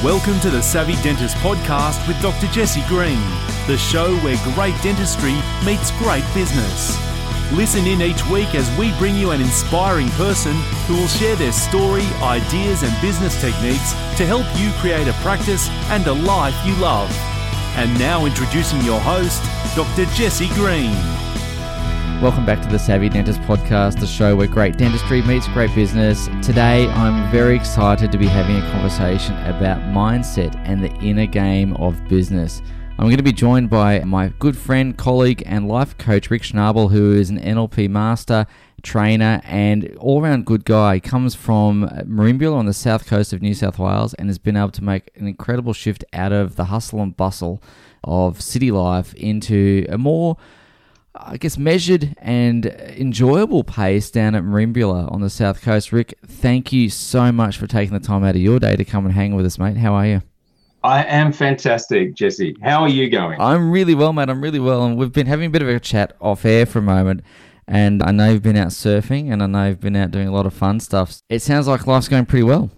Welcome to the Savvy Dentist Podcast with Dr. Jesse Green, the show where great dentistry meets great business. Listen in each week as we bring you an inspiring person who will share their story, ideas and business techniques to help you create a practice and a life you love. And now introducing your host, Dr. Jesse Green. Welcome back to the Savvy Dentist Podcast, the show where great dentistry meets great business. Today, I'm very excited to be having a conversation about mindset and the inner game of business. I'm going to be joined by my good friend, colleague, and life coach, Rick Schnabel, who is an NLP master, trainer, and all-round good guy. He comes from Merimbula on the south coast of New South Wales and has been able to make an incredible shift out of the hustle and bustle of city life into a more measured and enjoyable pace down at Merimbula on the south coast. Rick, thank you so much for taking the time out of your day to come and hang with us, mate. How are you? I am fantastic, Jesse. How are you going? I'm really well, mate. I'm really well. And we've been having a bit of a chat off air for a moment. And I know you've been out surfing and I know you've been out doing a lot of fun stuff. It sounds like life's going pretty well.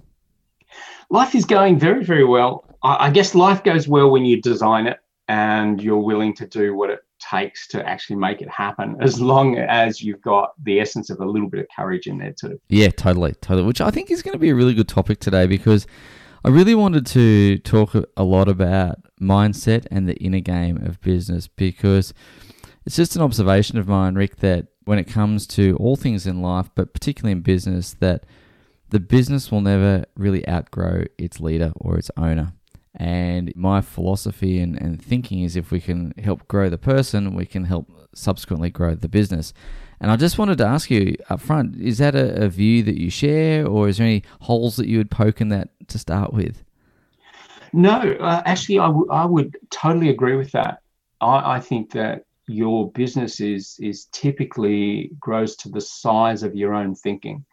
Life is going very, very well. I guess life goes well when you design it and you're willing to do what it takes to actually make it happen, as long as you've got the essence of a little bit of courage in there too. Yeah, totally. Which I think is going to be a really good topic today, because I really wanted to talk a lot about mindset and the inner game of business, because it's just an observation of mine, Rick, that when it comes to all things in life, but particularly in business, that the business will never really outgrow its leader or its owner. And my philosophy and thinking is, if we can help grow the person, we can help subsequently grow the business. And I just wanted to ask you up front, is that a view that you share, or is there any holes that you would poke in that to start with? No, actually, I would totally agree with that. I think that your business is typically grows to the size of your own thinking.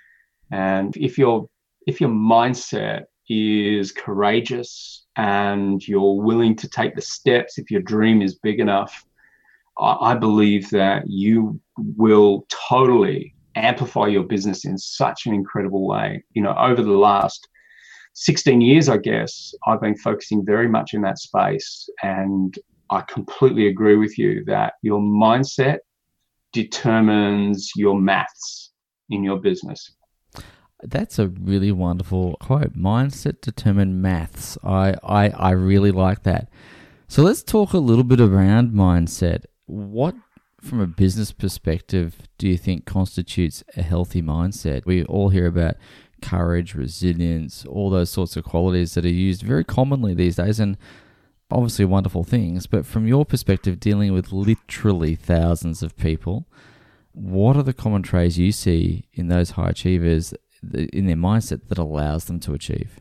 And if your mindset is courageous and you're willing to take the steps, if your dream is big enough, I believe that you will totally amplify your business in such an incredible way. You know, over the last 16 years, I guess, I've been focusing very much in that space. And I completely agree with you that your mindset determines your maths in your business. That's a really wonderful quote. Mindset determined maths. I really like that. So let's talk a little bit around mindset. What, from a business perspective, do you think constitutes a healthy mindset? We all hear about courage, resilience, all those sorts of qualities that are used very commonly these days, and obviously wonderful things. But from your perspective, dealing with literally thousands of people, what are the common traits you see in those high achievers in their mindset that allows them to achieve?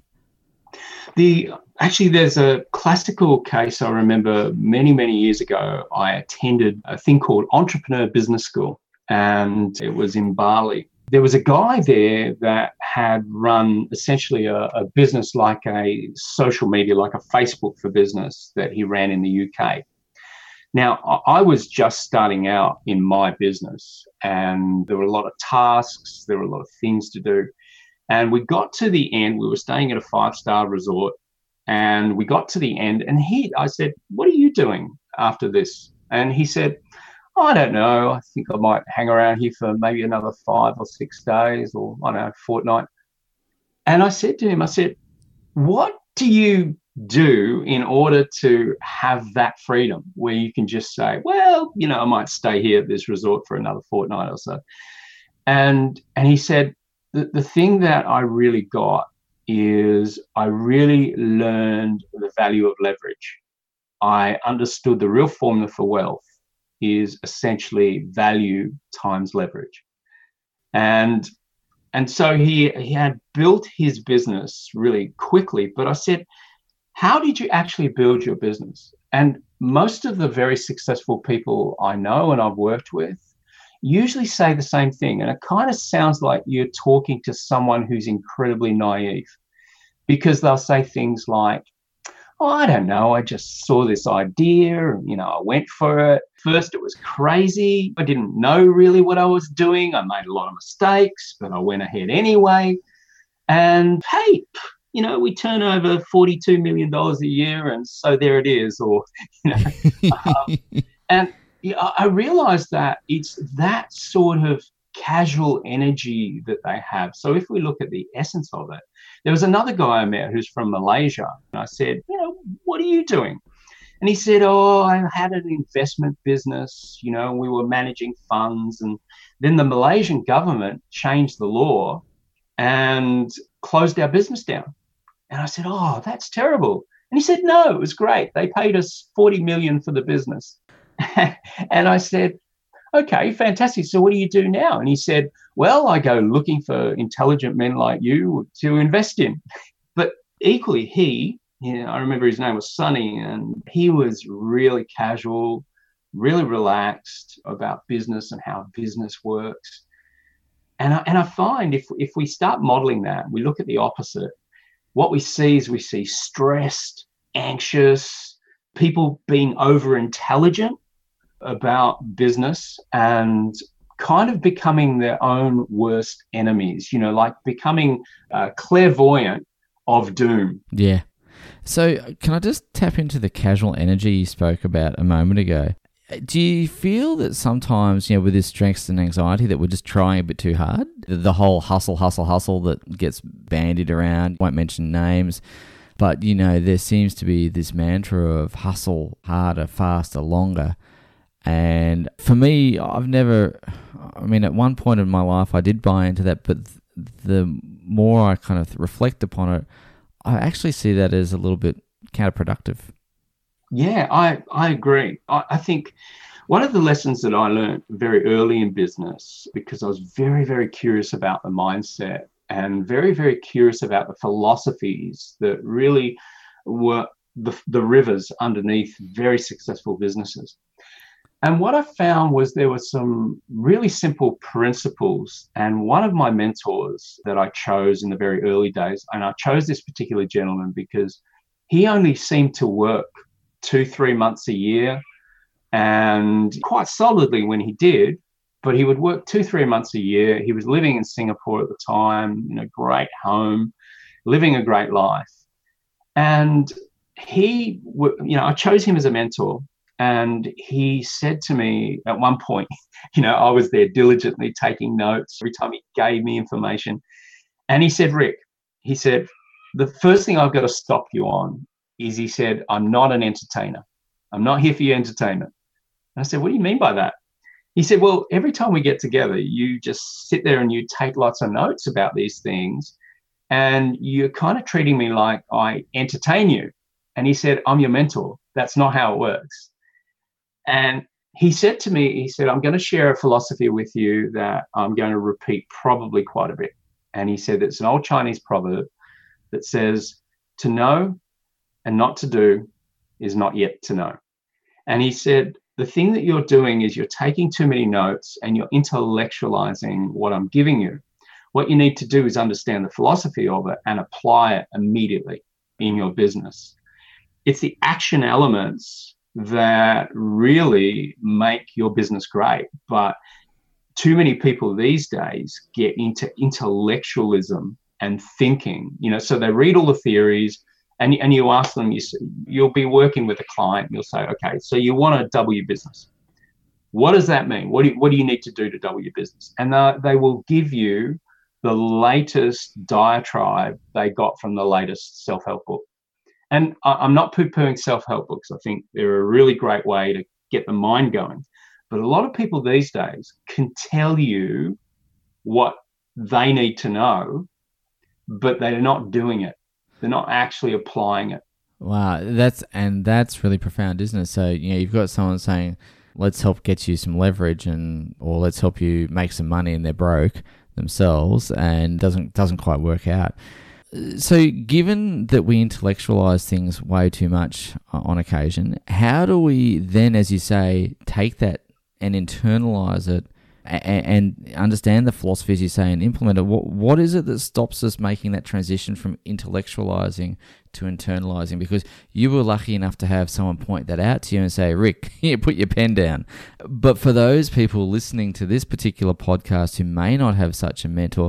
Actually, there's a classical case I remember many, many years ago. I attended a thing called Entrepreneur Business School, and it was in Bali. There was a guy there that had run essentially a business like a social media, like a Facebook for business that he ran in the UK. Now, I was just starting out in my business, and there were a lot of tasks, there were a lot of things to do. And we got to the end, we were staying at a 5-star resort, and we got to the end, and I said, "What are you doing after this?" And he said, "I don't know, I think I might hang around here for maybe another 5 or 6 days, or I don't know, fortnight." And I said to him, "What do you do in order to have that freedom where you can just say, well, you know, I might stay here at this resort for another fortnight or so?" And he said, the thing that I really got is I really learned the value of leverage. I understood the real formula for wealth is essentially value times leverage. And so he had built his business really quickly, but I said, how did you actually build your business? And most of the very successful people I know and I've worked with usually say the same thing. And it kind of sounds like you're talking to someone who's incredibly naive, because they'll say things like, "Oh, I don't know, I just saw this idea, and, I went for it. First, it was crazy. I didn't know really what I was doing. I made a lot of mistakes, but I went ahead anyway. And hey, we turn over $42 million a year, and so there it is. Or, and I realized that it's that sort of casual energy that they have. So if we look at the essence of it, there was another guy I met who's from Malaysia. And I said, what are you doing? And he said, I had an investment business, we were managing funds. And then the Malaysian government changed the law and closed our business down. And I said, that's terrible. And he said, no, it was great. They paid us $40 million for the business. And I said, okay, fantastic. So what do you do now? And he said, well, I go looking for intelligent men like you to invest in. But equally, I remember his name was Sonny, and he was really casual, really relaxed about business and how business works. And I find if we start modeling that, we look at the opposite, what we see stressed, anxious, people being over-intelligent about business and kind of becoming their own worst enemies, like becoming clairvoyant of doom. Yeah. So can I just tap into the casual energy you spoke about a moment ago? Do you feel that sometimes, with this stress and anxiety, that we're just trying a bit too hard? The whole hustle that gets bandied around, won't mention names, but, there seems to be this mantra of hustle harder, faster, longer. And for me, at one point in my life, I did buy into that, but the more I kind of reflect upon it, I actually see that as a little bit counterproductive. Yeah, I agree. I think one of the lessons that I learned very early in business, because I was very, very curious about the mindset and very, very curious about the philosophies that really were the rivers underneath very successful businesses. And what I found was there were some really simple principles. And one of my mentors that I chose in the very early days, and I chose this particular gentleman because he only seemed to work 2-3 months a year, and quite solidly when he did, but he would work 2-3 months a year. He was living in Singapore at the time, great home, living a great life. And I chose him as a mentor. And he said to me at one point, I was there diligently taking notes every time he gave me information. And he said, Rick, the first thing I've got to stop you on is, he said, I'm not an entertainer. I'm not here for your entertainment. And I said, what do you mean by that? He said, well, every time we get together, you just sit there and you take lots of notes about these things. And you're kind of treating me like I entertain you. And he said, I'm your mentor. That's not how it works. And he said to me, I'm going to share a philosophy with you that I'm going to repeat probably quite a bit. And he said, it's an old Chinese proverb that says, to know and not to do is not yet to know. And he said, the thing that you're doing is you're taking too many notes and you're intellectualizing what I'm giving you. What you need to do is understand the philosophy of it and apply it immediately in your business. It's the action elements that really make your business great. But too many people these days get into intellectualism and thinking, so they read all the theories and you ask them, you'll be working with a client and you'll say, okay, so you want to double your business. What does that mean? What do you need to do to double your business? And they will give you the latest diatribe they got from the latest self-help book. And I'm not poo-pooing self-help books. I think they're a really great way to get the mind going. But a lot of people these days can tell you what they need to know, but they're not doing it. They're not actually applying it. Wow, that's really profound, isn't it? So, you've got someone saying, let's help get you some leverage or let's help you make some money, and they're broke themselves and doesn't quite work out. So given that we intellectualize things way too much on occasion, how do we then, as you say, take that and internalize it and understand the philosophy, as you say, and implement it? What is it that stops us making that transition from intellectualizing to internalizing? Because you were lucky enough to have someone point that out to you and say, Rick, put your pen down. But for those people listening to this particular podcast who may not have such a mentor,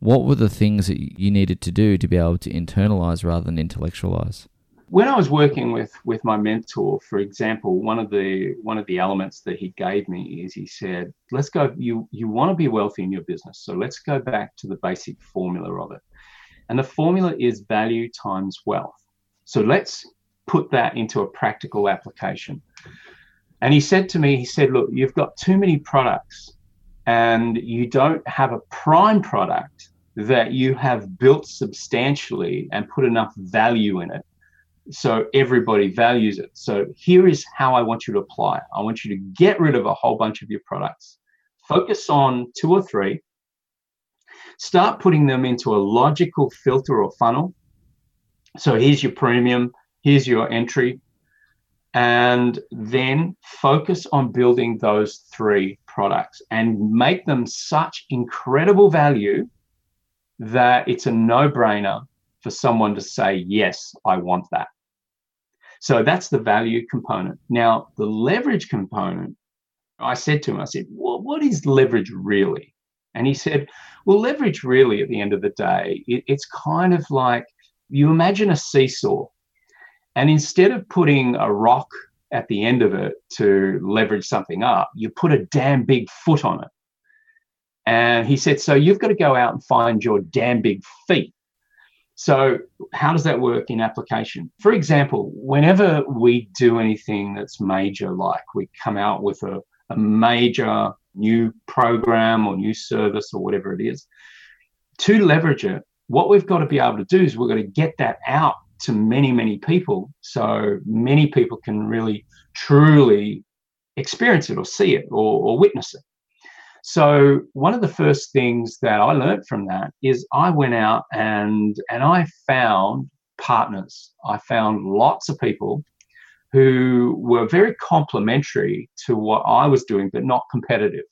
what were the things that you needed to do to be able to internalize rather than intellectualize? When I was working with my mentor, for example, one of the elements that he gave me is he said, let's go, you want to be wealthy in your business. So let's go back to the basic formula of it. And the formula is value times wealth. So let's put that into a practical application. And he said to me, look, you've got too many products and you don't have a prime product that you have built substantially and put enough value in it so everybody values it. So here is how I want you to apply it. I want you to get rid of a whole bunch of your products. Focus on 2 or 3. Start putting them into a logical filter or funnel. So here's your premium, here's your entry, and then focus on building those 3 products and make them such incredible value that it's a no-brainer for someone to say, yes, I want that. So that's the value component. Now, the leverage component, I said to him, well, what is leverage really? And he said, well, leverage really at the end of the day, it's kind of like you imagine a seesaw, and instead of putting a rock at the end of it to leverage something up, you put a damn big foot on it. And he said, so you've got to go out and find your damn big feet. So how does that work in application? For example, whenever we do anything that's major, like we come out with a major new program or new service or whatever it is, to leverage it, what we've got to be able to do is we've got to get that out to many, many people so many people can really, truly experience it or see it or witness it. So one of the first things that I learned from that is I went out and I found partners. I found lots of people who were very complementary to what I was doing, but not competitive.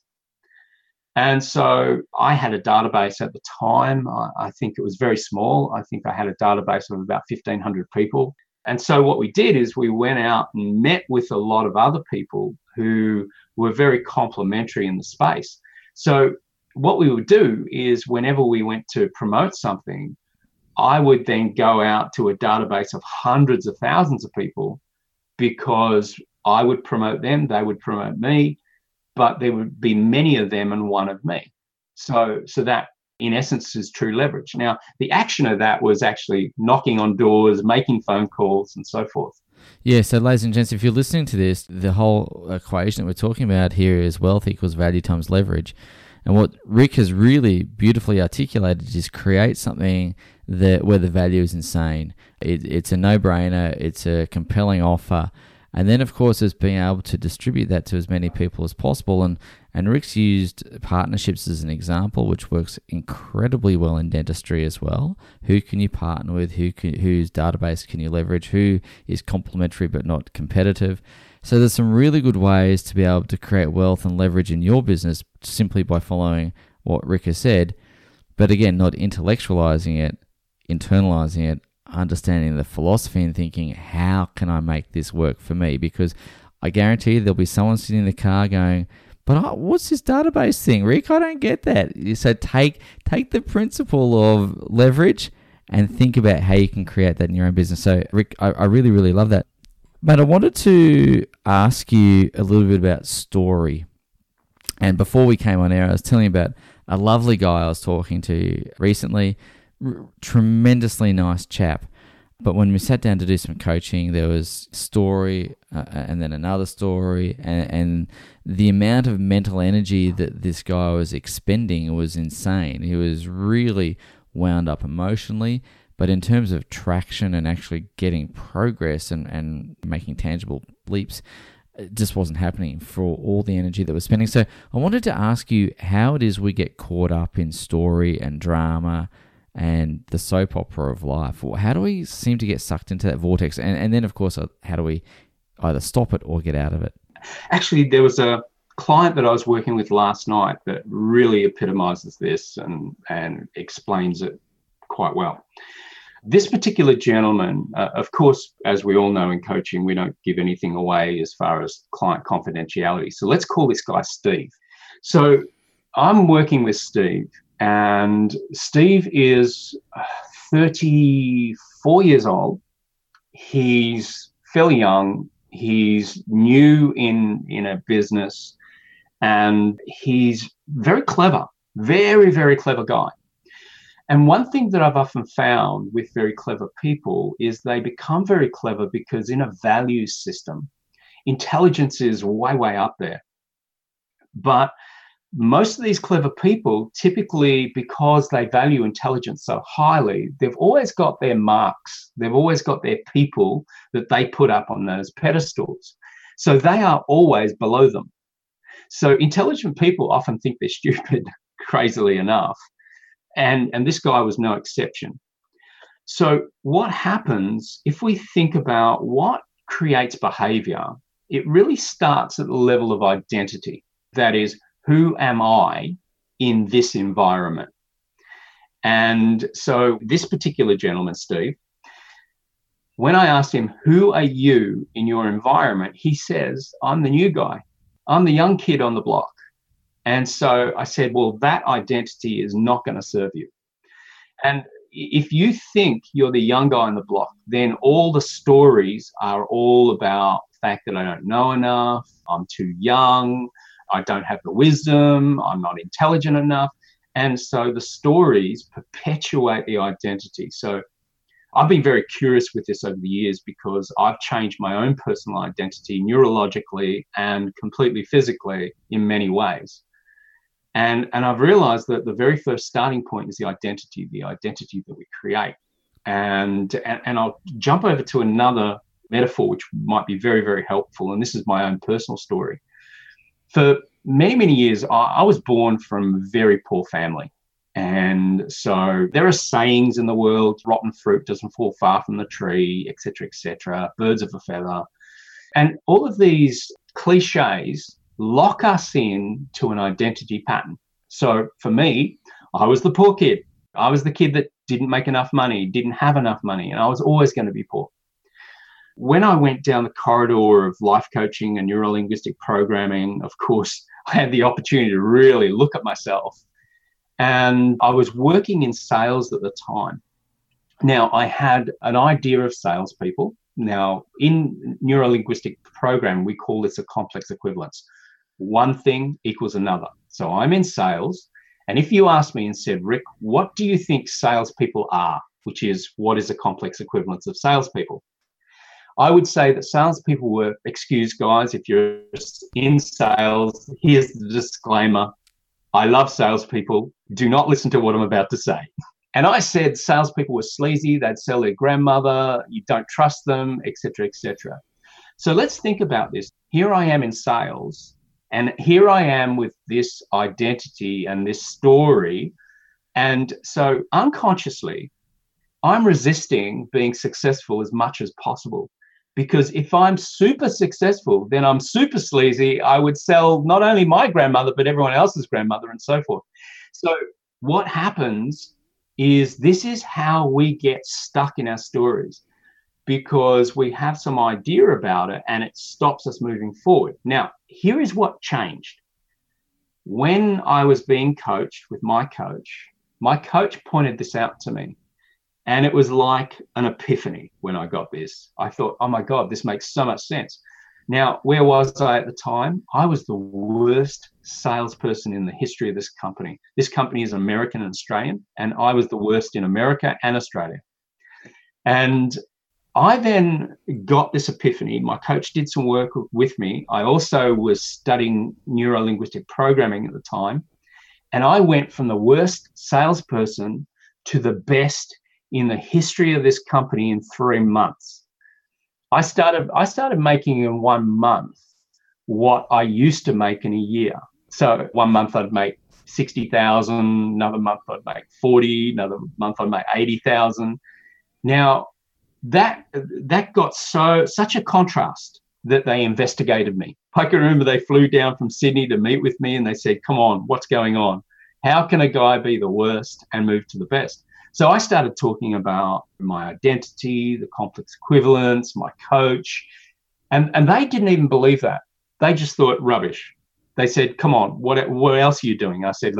And so I had a database at the time. I think it was very small. I think I had a database of about 1,500 people. And so what we did is we went out and met with a lot of other people who were very complementary in the space. So what we would do is whenever we went to promote something, I would then go out to a database of hundreds of thousands of people, because I would promote them, they would promote me, but there would be many of them and one of me. So that, in essence, is true leverage. Now, the action of that was actually knocking on doors, making phone calls, and so forth. Yeah, so ladies and gents, if you're listening to this, the whole equation that we're talking about here is wealth equals value times leverage. And what Rick has really beautifully articulated is create something where the value is insane. It's a no-brainer, it's a compelling offer. And then, of course, it's being able to distribute that to as many people as possible. And Rick's used partnerships as an example, which works incredibly well in dentistry as well. Who can you partner with? Whose database can you leverage? Who is complementary but not competitive? So there's some really good ways to be able to create wealth and leverage in your business simply by following what Rick has said. But again, not intellectualizing it, internalizing it, understanding the philosophy and thinking, how can I make this work for me? Because I guarantee there'll be someone sitting in the car going, but what's this database thing, Rick? I don't get that. So take the principle of leverage and think about how you can create that in your own business. So Rick, I really, really love that. But I wanted to ask you a little bit about story. And before we came on air, I was telling you about a lovely guy I was talking to recently. Tremendously nice chap, but when we sat down to do some coaching, there was story and then another story, and the amount of mental energy that this guy was expending was insane. He was really wound up emotionally, but in terms of traction and actually getting progress and making tangible leaps, it just wasn't happening for all the energy that we're spending. So I wanted to ask you how it is we get caught up in story and drama and the soap opera of life. How do we seem to get sucked into that vortex? And then, of course, how do we either stop it or get out of it? Actually, there was a client that I was working with last night that really epitomizes this and explains it quite well. This particular gentleman, of course, as we all know in coaching, we don't give anything away as far as client confidentiality. So let's call this guy Steve. So I'm working with Steve, And Steve is 34 years old. He's fairly young. He's new in a business, and he's very clever, very, very clever guy. And one thing that I've often found with very clever people is they become very clever because in a values system, intelligence is way, way up there. But most of these clever people, typically because they value intelligence so highly, they've always got their marks. They've always got their people that they put up on those pedestals. So they are always below them. So intelligent people often think they're stupid, crazily enough. And this guy was no exception. So what happens if we think about what creates behavior? It really starts at the level of identity. That is, who am I in this environment? And so this particular gentleman, Steve, when I asked him, who are you in your environment? He says, I'm the new guy. I'm the young kid on the block. And so I said, well, that identity is not going to serve you. And if you think you're the young guy on the block, then all the stories are all about the fact that I don't know enough, I'm too young, I don't have the wisdom, I'm not intelligent enough. And so the stories perpetuate the identity. So I've been very curious with this over the years because I've changed my own personal identity neurologically and completely physically in many ways. And I've realized that the very first starting point is the identity that we create. And I'll jump over to another metaphor, which might be very, very helpful. And this is my own personal story. For many, many years, I was born from a very poor family. And so there are sayings in the world, rotten fruit doesn't fall far from the tree, et cetera, birds of a feather. And all of these cliches lock us in to an identity pattern. So for me, I was the poor kid. I was the kid that didn't make enough money, didn't have enough money, and I was always going to be poor. When I went down the corridor of life coaching and neuro-linguistic programming, of course, I had the opportunity to really look at myself. And I was working in sales at the time. Now, I had an idea of salespeople. Now, in neuro-linguistic programming, we call this a complex equivalence. One thing equals another. So I'm in sales. And if you asked me and said, Rick, what do you think salespeople are? Which is, what is a complex equivalence of salespeople? I would say that salespeople were, excuse guys, if you're in sales, here's the disclaimer. I love salespeople. Do not listen to what I'm about to say. And I said salespeople were sleazy. They'd sell their grandmother. You don't trust them, et cetera, et cetera. So let's think about this. Here I am in sales. And here I am with this identity and this story. And so unconsciously, I'm resisting being successful as much as possible. Because if I'm super successful, then I'm super sleazy. I would sell not only my grandmother, but everyone else's grandmother and so forth. So what happens is this is how we get stuck in our stories, because we have some idea about it and it stops us moving forward. Now, here is what changed. When I was being coached with my coach pointed this out to me. And it was like an epiphany when I got this. I thought, oh my God, this makes so much sense. Now, where was I at the time? I was the worst salesperson in the history of this company. This company is American and Australian, and I was the worst in America and Australia. And I then got this epiphany. My coach did some work with me. I also was studying neuro-linguistic programming at the time. And I went from the worst salesperson to the best in the history of this company in 3 months. I started making in 1 month what I used to make in a year. So 1 month I'd make 60,000, another month I'd make 40, another month I'd make 80,000. Now that got such a contrast that they investigated me. I can remember they flew down from Sydney to meet with me and they said, come on, what's going on? How can a guy be the worst and move to the best? So I started talking about my identity, the complex equivalence, my coach, and they didn't even believe that. They just thought rubbish. They said, come on, what else are you doing? I said, look,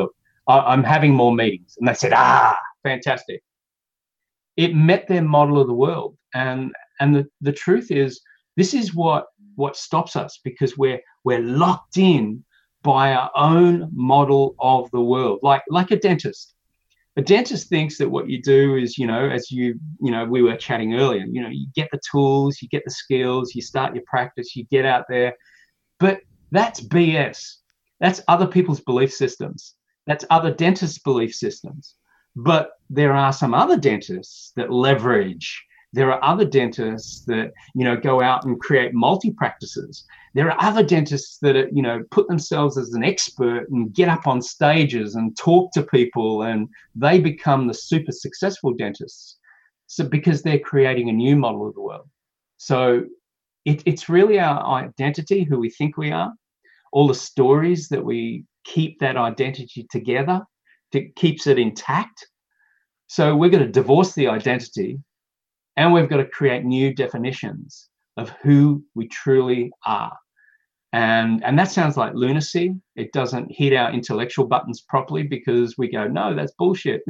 I'm having more meetings. And they said, fantastic. It met their model of the world. And the truth is, this is what stops us, because we're locked in by our own model of the world, like a dentist. A dentist thinks that what you do is, as we were chatting earlier, you get the tools, you get the skills, you start your practice, you get out there. But that's BS. That's other people's belief systems. That's other dentists' belief systems. But there are some other dentists that leverage. There are other dentists that, go out and create multi-practices. There are other dentists that, put themselves as an expert and get up on stages and talk to people, and they become the super successful dentists. So because they're creating a new model of the world. So it's really our identity, who we think we are, all the stories that we keep that identity together, that keeps it intact. So we're going to divorce the identity, and we've got to create new definitions of who we truly are. And that sounds like lunacy. It doesn't hit our intellectual buttons properly, because we go, no, that's bullshit.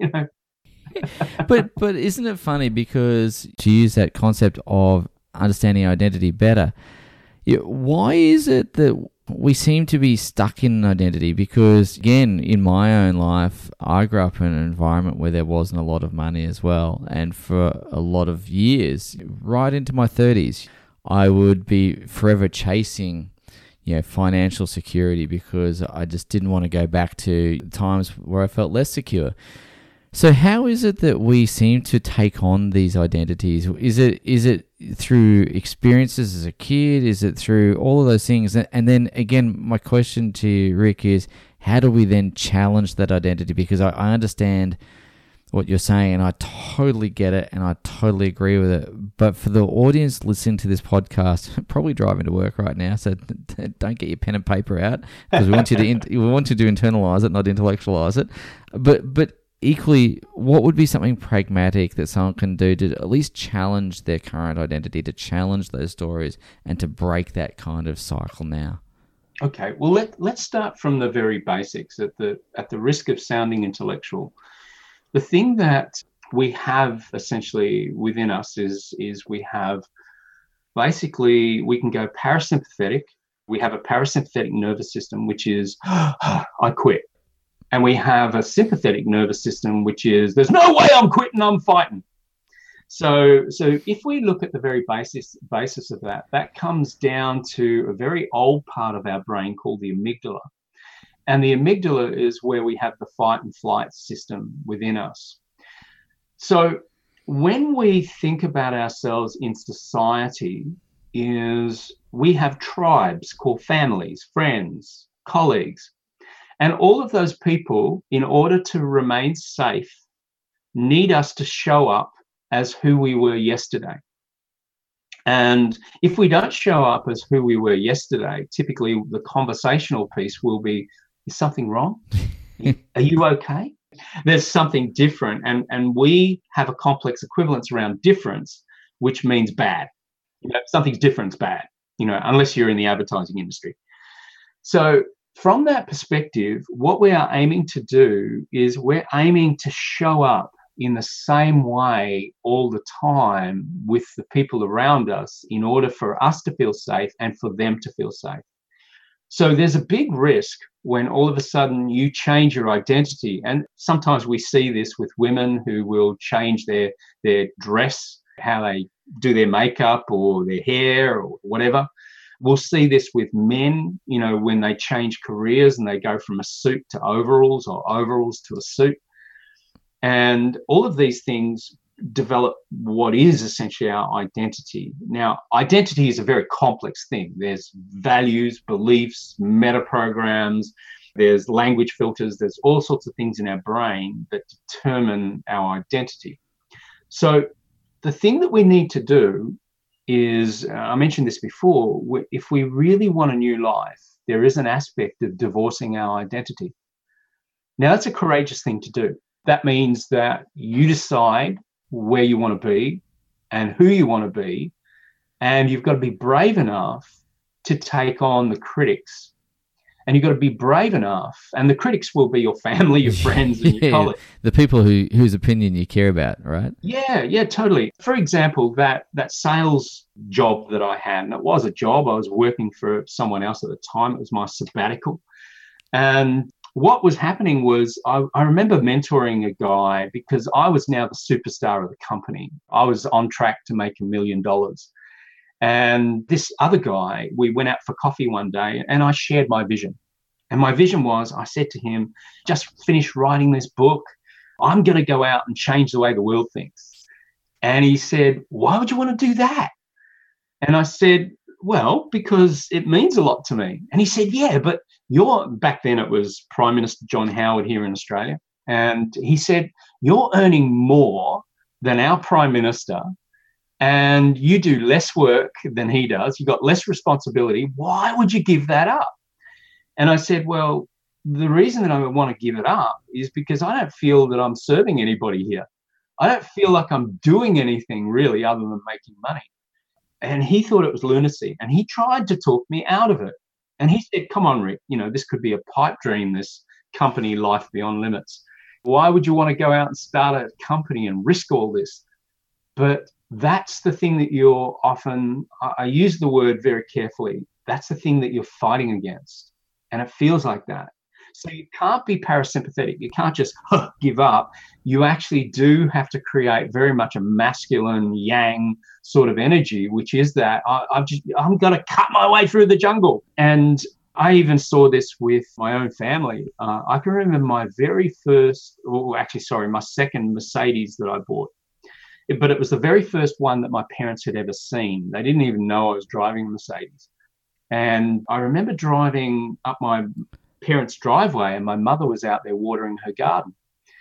But isn't it funny, because to use that concept of understanding identity better, why is it that we seem to be stuck in an identity? Because again, in my own life, I grew up in an environment where there wasn't a lot of money as well. And for a lot of years, right into my 30s, I would be forever chasing financial security, because I just didn't want to go back to times where I felt less secure. So how is it that we seem to take on these identities? Is it through experiences as a kid? Is it through all of those things? And then again, my question to you, Rick, is how do we then challenge that identity? Because I understand what you're saying, and I totally get it, and I totally agree with it. But for the audience listening to this podcast, probably driving to work right now, so don't get your pen and paper out, because we want you to internalize it, not intellectualize it. But equally, what would be something pragmatic that someone can do to at least challenge their current identity, to challenge those stories, and to break that kind of cycle now? Okay, well, let's start from the very basics. At the risk of sounding intellectual, the thing that we have essentially within us is we have, basically, we can go parasympathetic. We have a parasympathetic nervous system, which is, I quit. And we have a sympathetic nervous system, which is, there's no way I'm quitting, I'm fighting. So if we look at the very basis of that comes down to a very old part of our brain called the amygdala. And the amygdala is where we have the fight and flight system within us. So when we think about ourselves in society, is we have tribes called families, friends, colleagues. And all of those people, in order to remain safe, need us to show up as who we were yesterday. And if we don't show up as who we were yesterday, typically the conversational piece will be, is something wrong? Are you okay? There's something different. And we have a complex equivalence around difference, which means bad. Something's different's bad, unless you're in the advertising industry. So from that perspective, what we are aiming to do is we're aiming to show up in the same way all the time with the people around us in order for us to feel safe and for them to feel safe. So there's a big risk when all of a sudden you change your identity. And sometimes we see this with women who will change their dress, how they do their makeup or their hair or whatever. We'll see this with men, when they change careers and they go from a suit to overalls or overalls to a suit. And all of these things develop what is essentially our identity. Now, identity is a very complex thing. There's values, beliefs, meta programs, there's language filters, there's all sorts of things in our brain that determine our identity. So the thing that we need to do is, I mentioned this before, if we really want a new life, there is an aspect of divorcing our identity. Now, that's a courageous thing to do. That means that you decide where you want to be and who you want to be, and you've got to be brave enough to take on the critics And you've got to be brave enough. And the critics will be your family, your friends, and your colleagues. The people whose opinion you care about, right? Yeah, totally. For example, that sales job that I had, and it was a job. I was working for someone else at the time. It was my sabbatical. And what was happening was I remember mentoring a guy because I was now the superstar of the company. I was on track to make $1 million. And this other guy, we went out for coffee one day and I shared my vision. And my vision was, I said to him, just finished writing this book. I'm going to go out and change the way the world thinks. And he said, why would you want to do that? And I said, well, because it means a lot to me. And he said, yeah, but back then it was Prime Minister John Howard here in Australia. And he said, you're earning more than our Prime Minister and you do less work than he does. You've got less responsibility. Why would you give that up? And I said, well, the reason that I want to give it up is because I don't feel that I'm serving anybody here. I don't feel like I'm doing anything really other than making money. And he thought it was lunacy. And he tried to talk me out of it. And he said, come on, Rick, this could be a pipe dream, this company Life Beyond Limits. Why would you want to go out and start a company and risk all this? But that's the thing that you're often, I use the word very carefully, that's the thing that you're fighting against. And it feels like that. So you can't be parasympathetic. You can't just give up. You actually do have to create very much a masculine yang sort of energy, which is that I'm going to cut my way through the jungle. And I even saw this with my own family. I can remember my my second Mercedes that I bought. But it was the very first one that my parents had ever seen. They didn't even know I was driving a Mercedes. And I remember driving up my parents' driveway and my mother was out there watering her garden.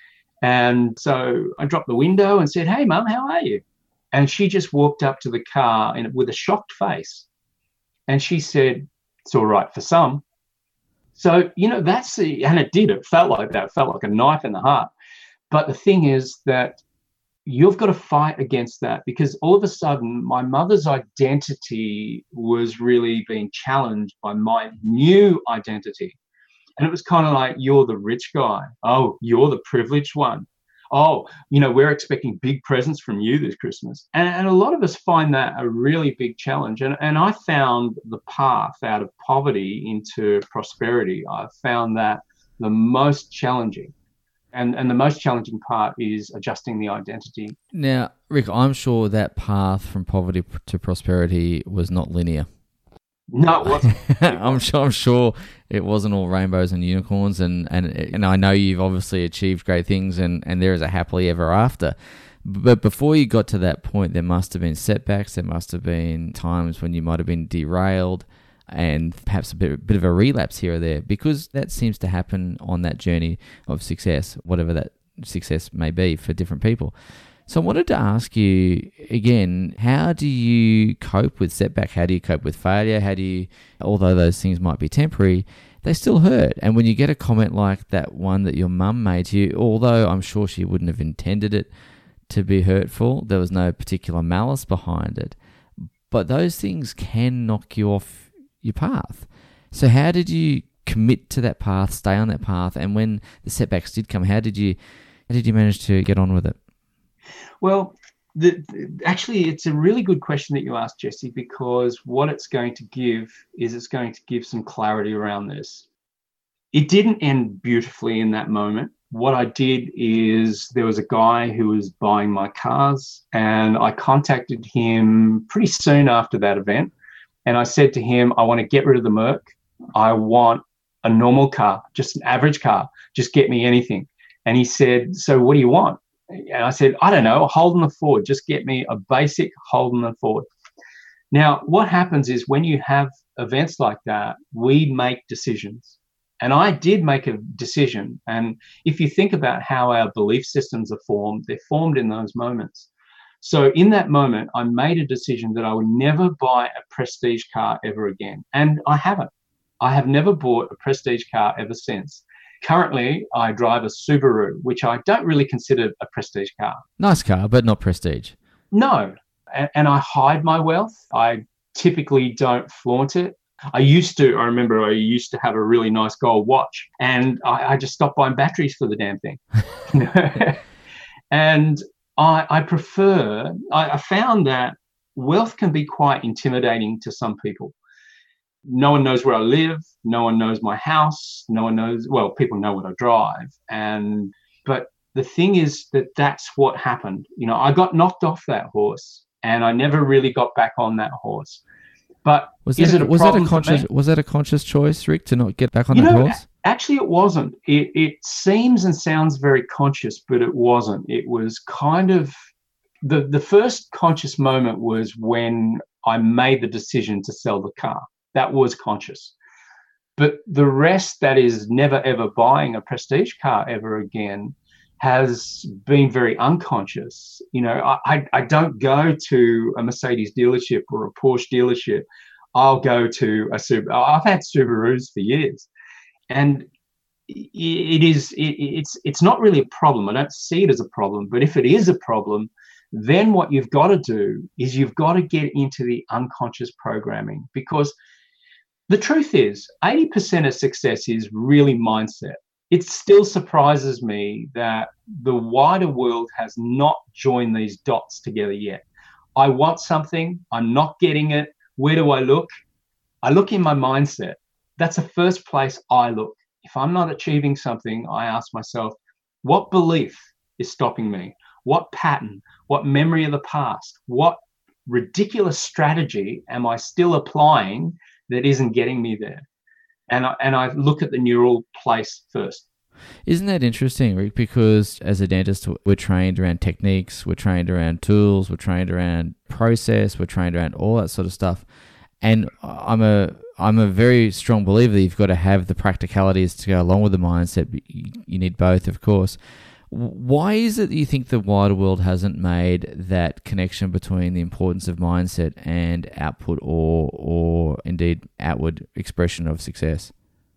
And so I dropped the window and said, hey, Mum, how are you? And she just walked up to the car with a shocked face. And she said, it's all right for some. So, and it did. It felt like that. It felt like a knife in the heart. But the thing is that you've got to fight against that because all of a sudden my mother's identity was really being challenged by my new identity. And it was kind of like, you're the rich guy. Oh, you're the privileged one. Oh, we're expecting big presents from you this Christmas. And a lot of us find that a really big challenge. And I found the path out of poverty into prosperity. I found that the most challenging. And the most challenging part is adjusting the identity. Now, Rick, I'm sure that path from poverty to prosperity was not linear. No, it wasn't. I'm sure it wasn't all rainbows and unicorns, and I know you've obviously achieved great things, and there is a happily ever after. But before you got to that point, there must have been setbacks. There must have been times when you might have been derailed, and perhaps a bit of a relapse here or there, because that seems to happen on that journey of success, whatever that success may be for different people. So I wanted to ask you again, how do you cope with setback? How do you cope with failure? Although those things might be temporary, they still hurt. And when you get a comment like that one that your mum made to you, although I'm sure she wouldn't have intended it to be hurtful, there was no particular malice behind it, but those things can knock you off your path. So how did you commit to that path, stay on that path, and when the setbacks did come, how did you manage to get on with it? Well, actually, it's a really good question that you asked, Jesse, because what it's going to give is it's going to give some clarity around this. It didn't end beautifully in that moment. What I did is there was a guy who was buying my cars, and I contacted him pretty soon after that event. And I said to him, I want to get rid of the Merc. I want a normal car, just an average car. Just get me anything. And he said, so what do you want? And I said, I don't know, a Holden Ford. Just get me a basic Holden Ford. Now, what happens is when you have events like that, we make decisions. And I did make a decision. And if you think about how our belief systems are formed, they're formed in those moments. So in that moment, I made a decision that I would never buy a prestige car ever again. And I haven't. I have never bought a prestige car ever since. Currently, I drive a Subaru, which I don't really consider a prestige car. Nice car, but not prestige. No. And I hide my wealth. I typically don't flaunt it. I remember I used to have a really nice gold watch, and I just stopped buying batteries for the damn thing. And I found that wealth can be quite intimidating to some people. No one knows where I live. No one knows my house. No one knows, well, people know what I drive. But the thing is that's what happened. I got knocked off that horse, and I never really got back on that horse. But was that a conscious choice, Rick, to not get back on that horse? Actually, it wasn't. It seems and sounds very conscious, but it wasn't. It was kind of the first conscious moment was when I made the decision to sell the car. That was conscious. But the rest, that is never ever buying a prestige car ever again, has been very unconscious. I don't go to a Mercedes dealership or a Porsche dealership. I'll go to a Subaru. I've had Subarus for years, and it's not really a problem. I don't see it as a problem. But if it is a problem, then what you've got to do is you've got to get into the unconscious programming, because the truth is 80% of success is really mindset. It still surprises me that the wider world has not joined these dots together yet. I want something. I'm not getting it. Where do I look? I look in my mindset. That's the first place I look. If I'm not achieving something, I ask myself, what belief is stopping me? What pattern? What memory of the past? What ridiculous strategy am I still applying that isn't getting me there? And I look at the neural place first. Isn't that interesting, Rick? Because as a dentist, we're trained around techniques, we're trained around tools, we're trained around process, we're trained around all that sort of stuff. And I'm a very strong believer that you've got to have the practicalities to go along with the mindset. But you need both, of course. Why is it that you think the wider world hasn't made that connection between the importance of mindset and output or indeed outward expression of success?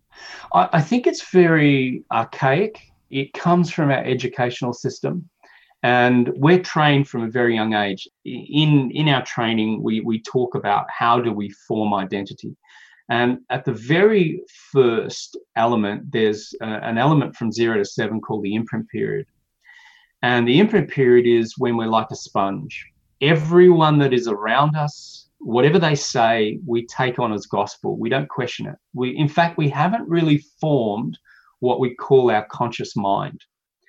I think it's very archaic. It comes from our educational system, and we're trained from a very young age. In our training, we talk about how do we form identity. And at the very first element, there's an element from 0 to 7 called the imprint period. And the imprint period is when we're like a sponge. Everyone that is around us, whatever they say, we take on as gospel. We don't question it. In fact, we haven't really formed what we call our conscious mind.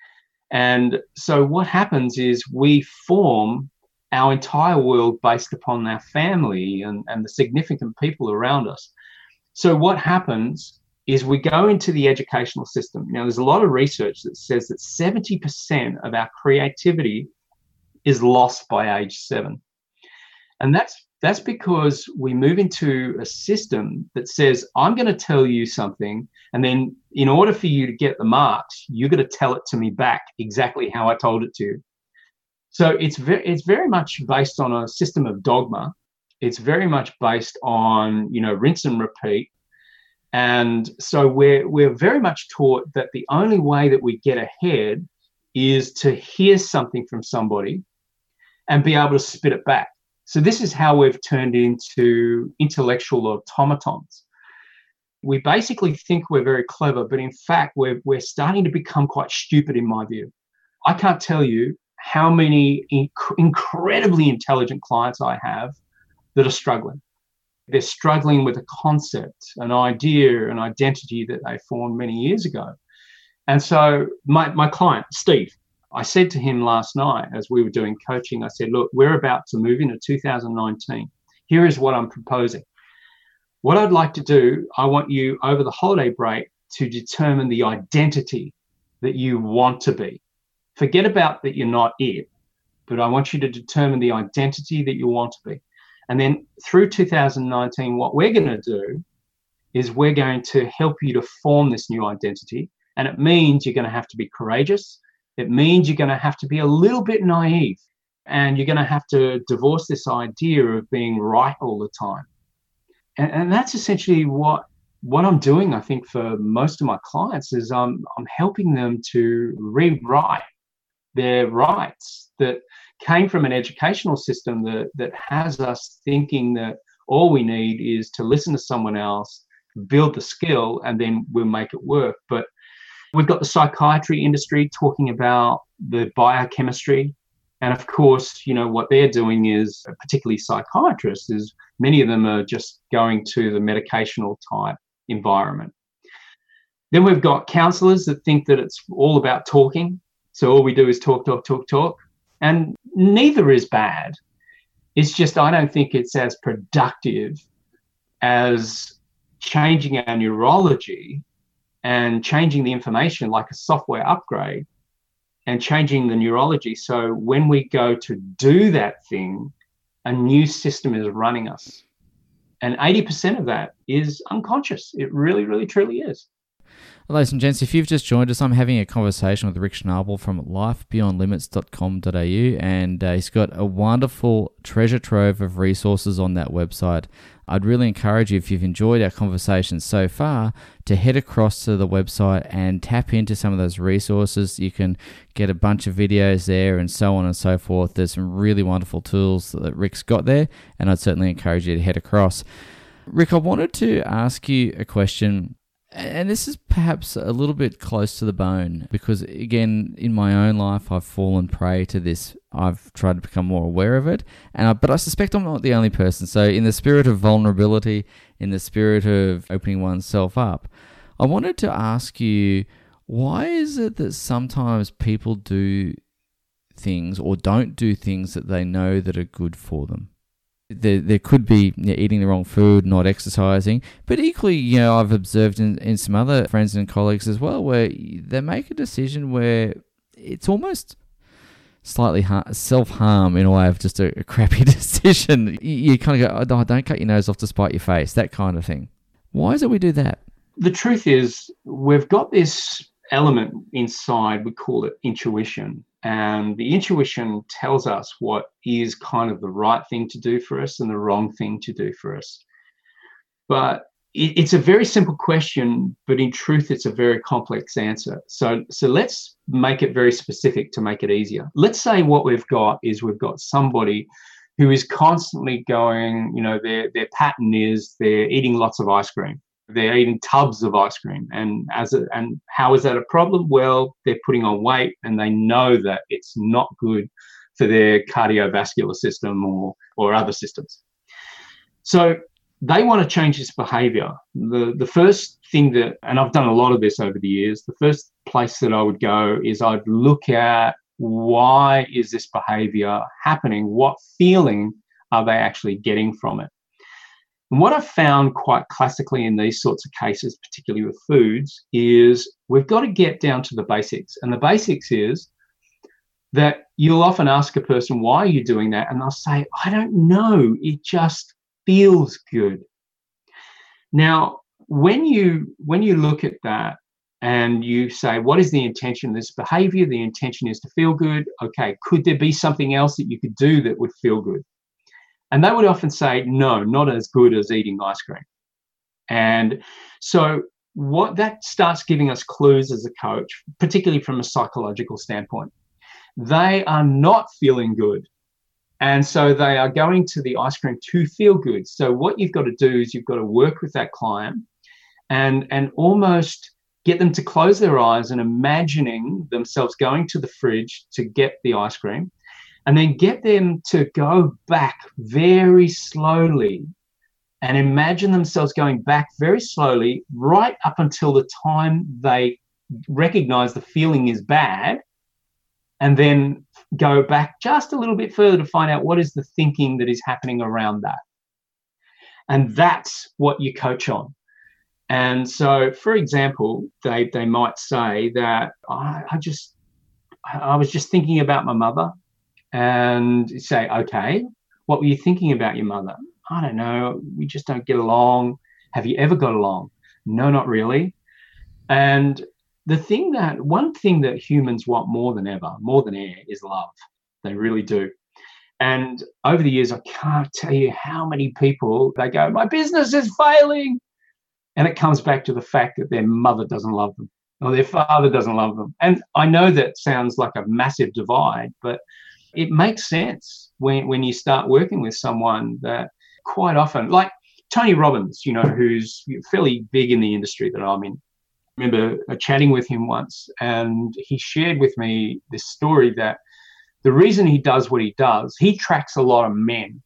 And so what happens is we form our entire world based upon our family and the significant people around us. So what happens is we go into the educational system. Now, there's a lot of research that says that 70% of our creativity is lost by age 7. And that's because we move into a system that says, I'm going to tell you something, and then in order for you to get the marks, you're going to tell it to me back exactly how I told it to you. So it's very much based on a system of dogma. It's very much based on, rinse and repeat. And so we're very much taught that the only way that we get ahead is to hear something from somebody and be able to spit it back. So this is how we've turned into intellectual automatons. We basically think we're very clever, but in fact, we're starting to become quite stupid, in my view. I can't tell you how many incredibly intelligent clients I have that are struggling. They're struggling with a concept, an idea, an identity that they formed many years ago. And so my client, Steve, I said to him last night as we were doing coaching, I said, look, we're about to move into 2019. Here is what I'm proposing. What I'd like to do, I want you over the holiday break to determine the identity that you want to be. Forget about that you're not it, but I want you to determine the identity that you want to be. And then through 2019, what we're going to do is we're going to help you to form this new identity. And it means you're going to have to be courageous. It means you're going to have to be a little bit naive. And you're going to have to divorce this idea of being right all the time. And that's essentially what I'm doing, I think, for most of my clients is I'm helping them to rewrite their rights that came from an educational system that has us thinking that All we need is to listen to someone else, build the skill, and then we'll make it work. But we've got the psychiatry industry talking about the biochemistry. And of course, what they're doing is, particularly psychiatrists, is many of them are just going to the medicational type environment. Then we've got counselors that think that it's all about talking. So all we do is talk. And neither is bad. It's just, I don't think it's as productive as changing our neurology and changing the information like a software upgrade and changing the neurology. So when we go to do that thing, a new system is running us. And 80% of that is unconscious. It really, really, truly is. Ladies and gents, if you've just joined us, I'm having a conversation with Rick Schnabel from lifebeyondlimits.com.au, and he's got a wonderful treasure trove of resources on that website. I'd really encourage you, if you've enjoyed our conversation so far, to head across to the website and tap into some of those resources. You can get a bunch of videos there and so on and so forth. There's some really wonderful tools that Rick's got there, and I'd certainly encourage you to head across. Rick, I wanted to ask you a question. And this is perhaps a little bit close to the bone because, again, in my own life, I've fallen prey to this. I've tried to become more aware of it, but I suspect I'm not the only person. So in the spirit of vulnerability, in the spirit of opening oneself up, I wanted to ask you, why is it that sometimes people do things or don't do things that they know that are good for them? There could be eating the wrong food, not exercising, but equally, I've observed in some other friends and colleagues as well, where they make a decision where it's almost slightly self-harm in a way of just a crappy decision. You kind of go, oh, don't cut your nose off to spite your face, that kind of thing. Why is it we do that? The truth is, we've got this element inside, we call it intuition. And the intuition tells us what is kind of the right thing to do for us and the wrong thing to do for us. But it's a very simple question, but in truth, it's a very complex answer. So let's make it very specific to make it easier. Let's say what we've got somebody who is constantly going, their pattern is they're eating lots of ice cream. They're eating tubs of ice cream. And how is that a problem? Well, they're putting on weight and they know that it's not good for their cardiovascular system or other systems. So they want to change this behavior. The first thing and I've done a lot of this over the years, the first place that I would go is I'd look at, why is this behavior happening? What feeling are they actually getting from it? And what I've found quite classically in these sorts of cases, particularly with foods, is we've got to get down to the basics. And the basics is that you'll often ask a person, why are you doing that? And they'll say, I don't know, it just feels good. Now, when you look at that and you say, what is the intention of this behavior? The intention is to feel good. Okay, could there be something else that you could do that would feel good? And they would often say, no, not as good as eating ice cream. And so what that starts giving us clues as a coach, particularly from a psychological standpoint. They are not feeling good. And so they are going to the ice cream to feel good. So what you've got to do is you've got to work with that client and almost get them to close their eyes and imagining themselves going to the fridge to get the ice cream. And then get them to go back very slowly and imagine themselves going back very slowly right up until the time they recognize the feeling is bad, and then go back just a little bit further to find out what is the thinking that is happening around that. And that's what you coach on. And so, for example, they might say that I was just thinking about my mother. And say, okay, what were you thinking about your mother? I don't know. We just don't get along. Have you ever got along? No, not really. And one thing that humans want more than ever, more than air, is love. They really do. And over the years, I can't tell you how many people, they go, my business is failing. And it comes back to the fact that their mother doesn't love them or their father doesn't love them. And I know that sounds like a massive divide, but it makes sense when you start working with someone that quite often, like Tony Robbins, who's fairly big in the industry that I'm in. I remember chatting with him once, and he shared with me this story that the reason he does what he does, he tracks a lot of men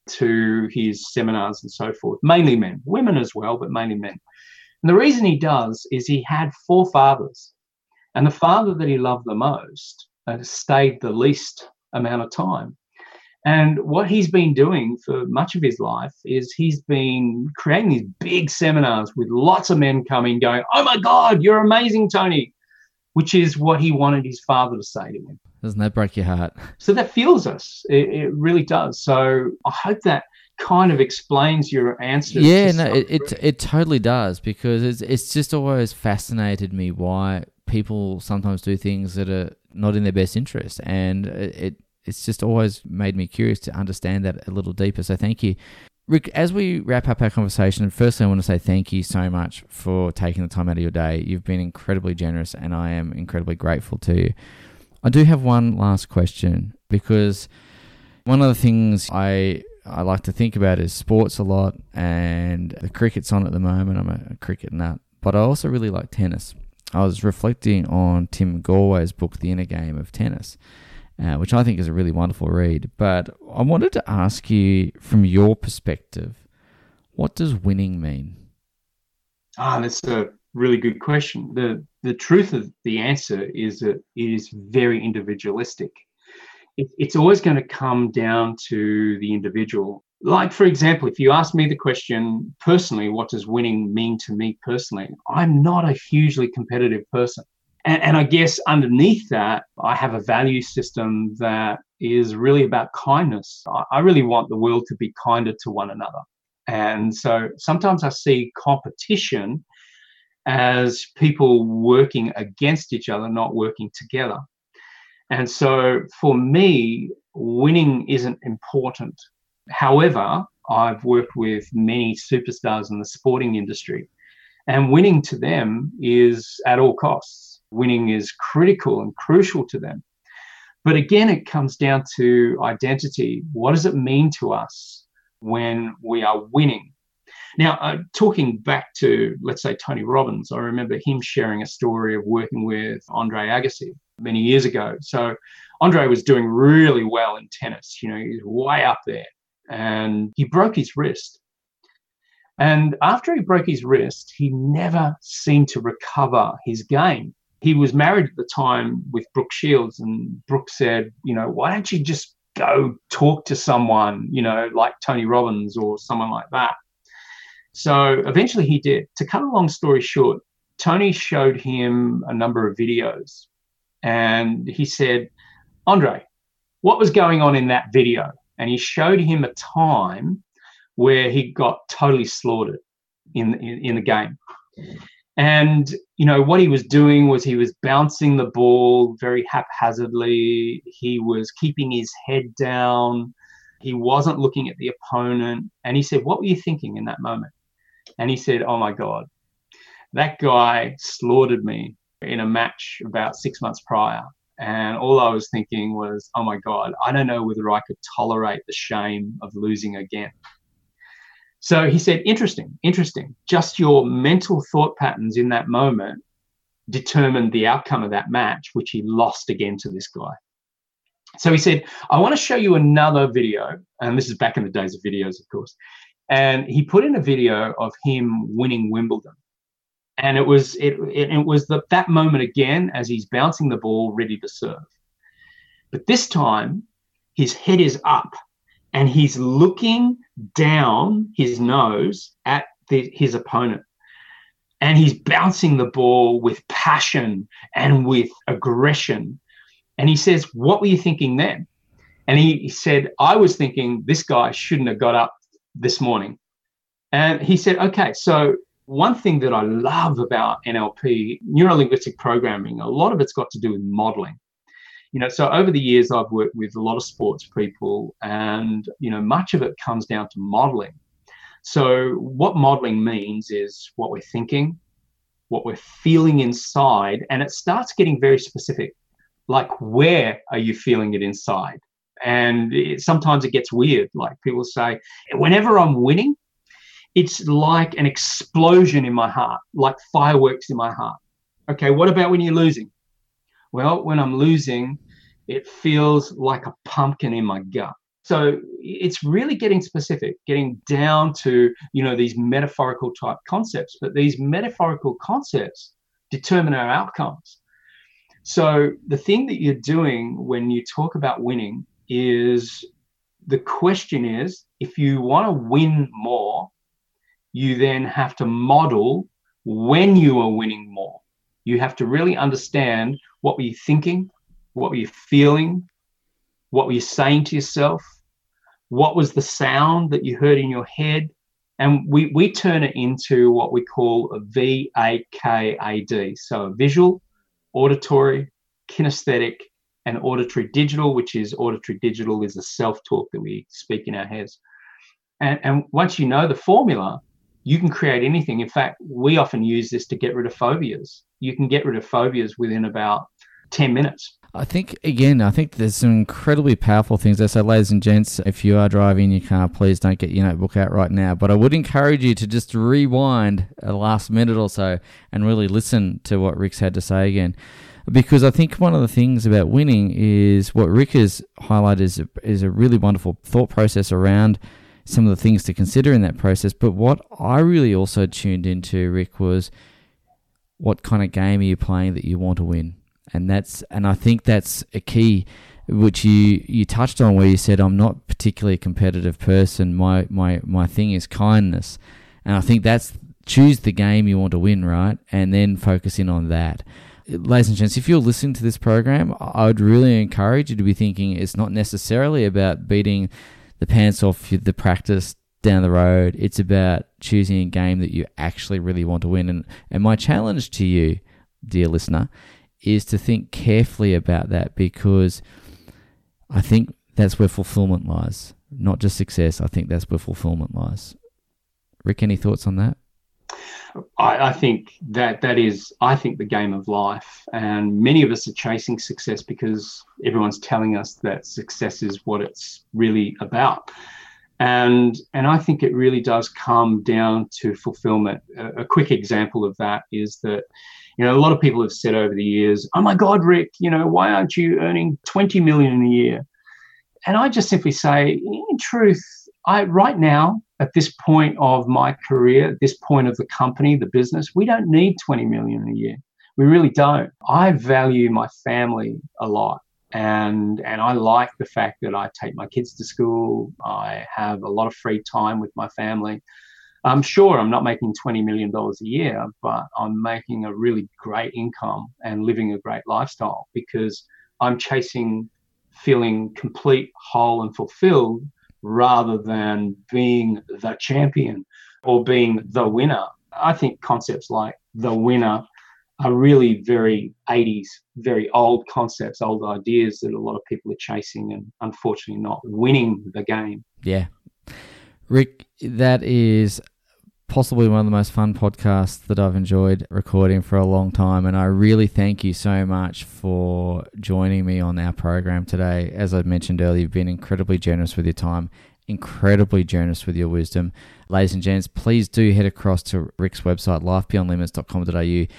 to his seminars and so forth, mainly men, women as well, but mainly men. And the reason he does is he had 4 fathers, and the father that he loved the most stayed the least amount of time. And what he's been doing for much of his life is he's been creating these big seminars with lots of men coming, going, "Oh my God, you're amazing, Tony," which is what he wanted his father to say to him. Doesn't that break your heart? So that fuels us. It really does. So I hope that kind of explains your answer. Yeah, no, it totally does, because it's just always fascinated me why people sometimes do things that are not in their best interest, and it's just always made me curious to understand that a little deeper. So thank you. Rick, as we wrap up our conversation, firstly, I want to say thank you so much for taking the time out of your day. You've been incredibly generous, and I am incredibly grateful to you. I do have one last question, because one of the things I like to think about is sports a lot, and the cricket's on at the moment. I'm a cricket nut, but I also really like tennis. I was reflecting on Tim Galway's book, The Inner Game of Tennis, which I think is a really wonderful read. But I wanted to ask you, from your perspective, what does winning mean? That's a really good question. The truth of the answer is that it is very individualistic. It's always going to come down to the individual. Like, for example, if you ask me the question personally, what does winning mean to me personally? I'm not a hugely competitive person. And I guess underneath that, I have a value system that is really about kindness. I really want the world to be kinder to one another. And so sometimes I see competition as people working against each other, not working together. And so for me, winning isn't important. However, I've worked with many superstars in the sporting industry, and winning to them is at all costs. Winning is critical and crucial to them. But again, it comes down to identity. What does it mean to us when we are winning? Now, talking back to, let's say, Tony Robbins, I remember him sharing a story of working with Andre Agassi many years ago. So Andre was doing really well in tennis. He was way up there, and he broke his wrist. And after he broke his wrist, he never seemed to recover his game. He was married at the time with Brooke Shields, and Brooke said, why don't you just go talk to someone, like Tony Robbins or someone like that? So eventually he did. To cut a long story short, Tony showed him a number of videos, and he said, "Andre, what was going on in that video?" And he showed him a time where he got totally slaughtered in the game. And, what he was doing was he was bouncing the ball very haphazardly. He was keeping his head down. He wasn't looking at the opponent. And he said, "What were you thinking in that moment?" And he said, "Oh my God, that guy slaughtered me in a match about 6 months prior. And all I was thinking was, oh my God, I don't know whether I could tolerate the shame of losing again." So he said, interesting. Just your mental thought patterns in that moment determined the outcome of that match, which he lost again to this guy. So he said, "I want to show you another video." And this is back in the days of videos, of course. And he put in a video of him winning Wimbledon. And it was that moment again as he's bouncing the ball ready to serve. But this time, his head is up and he's looking down his nose at his opponent. And he's bouncing the ball with passion and with aggression. And he says, "What were you thinking then?" And he said, "I was thinking this guy shouldn't have got up this morning." And he said, "Okay, so one thing that I love about NLP, neuro-linguistic programming, a lot of it's got to do with modeling. So over the years, I've worked with a lot of sports people, and, much of it comes down to modeling. So what modeling means is what we're thinking, what we're feeling inside, and it starts getting very specific. Like, where are you feeling it inside? And sometimes it gets weird. Like people say, whenever I'm winning, it's like an explosion in my heart, like fireworks in my heart. Okay, what about when you're losing? Well, when I'm losing, it feels like a pumpkin in my gut. So it's really getting specific, getting down to, these metaphorical type concepts. But these metaphorical concepts determine our outcomes. So the thing that you're doing when you talk about winning is, the question is, if you want to win more, you then have to model when you are winning more. You have to really understand, what were you thinking? What were you feeling? What were you saying to yourself? What was the sound that you heard in your head? And we turn it into what we call a VAKAD. So visual, auditory, kinesthetic, and auditory digital, which is auditory digital is a self-talk that we speak in our heads. And once you know the formula, you can create anything. In fact, we often use this to get rid of phobias. You can get rid of phobias within about 10 minutes. I think there's some incredibly powerful things there. So, ladies and gents, if you are driving your car, please don't get your notebook out right now. But I would encourage you to just rewind a last minute or so and really listen to what Rick's had to say again. Because I think one of the things about winning is what Rick has highlighted is a really wonderful thought process around some of the things to consider in that process. But what I really also tuned into, Rick, was what kind of game are you playing that you want to win? And I think that's a key, which you touched on, where you said, I'm not particularly a competitive person. My thing is kindness. And I think that's, choose the game you want to win, right? And then focus in on that. Ladies and gents, if you're listening to this program, I would really encourage you to be thinking it's not necessarily about beating the pants off the practice down the road. It's about choosing a game that you actually really want to win. And my challenge to you, dear listener, is to think carefully about that, because I think that's where fulfillment lies. Not just success. I think that's where fulfillment lies. Rick, any thoughts on that? I think that is the game of life, and many of us are chasing success because everyone's telling us that success is what it's really about. And I think it really does come down to fulfillment. A quick example of that is that, a lot of people have said over the years, oh my God, Rick, why aren't you earning 20 million a year? And I just simply say, in truth, right now, at this point of my career, at this point of the company, the business, we don't need 20 million a year. We really don't. I value my family a lot. And I like the fact that I take my kids to school. I have a lot of free time with my family. I'm sure I'm not making $20 million a year, but I'm making a really great income and living a great lifestyle, because I'm chasing feeling complete, whole, and fulfilled, rather than being the champion or being the winner. I think concepts like the winner are really very 80s, very old concepts, old ideas that a lot of people are chasing and unfortunately not winning the game. Yeah. Rick, that is possibly one of the most fun podcasts that I've enjoyed recording for a long time, and I really thank you so much for joining me on our program today. As I mentioned earlier, you've been incredibly generous with your time, incredibly generous with your wisdom. Ladies and gents, please do head across to Rick's website, lifebeyondlimits.com.au.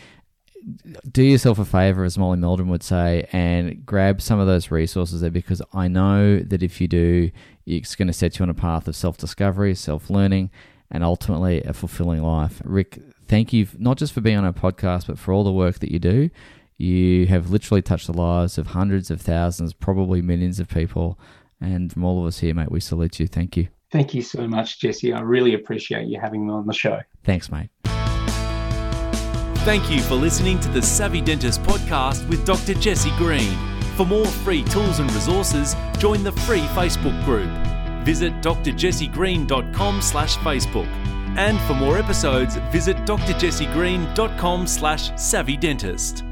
Do yourself a favour, as Molly Meldrum would say, and grab some of those resources there, because I know that if you do, it's going to set you on a path of self-discovery, self-learning, and ultimately a fulfilling life. Rick, thank you not just for being on our podcast, but for all the work that you do. You have literally touched the lives of hundreds of thousands, probably millions of people. And from all of us here, mate, we salute you. Thank you. Thank you so much, Jesse. I really appreciate you having me on the show. Thanks, mate. Thank you for listening to the Savvy Dentist podcast with Dr. Jesse Green. For more free tools and resources, join the free Facebook group. Visit drjessegreen.com/Facebook. And for more episodes, visit drjessegreen.com/savvydentist.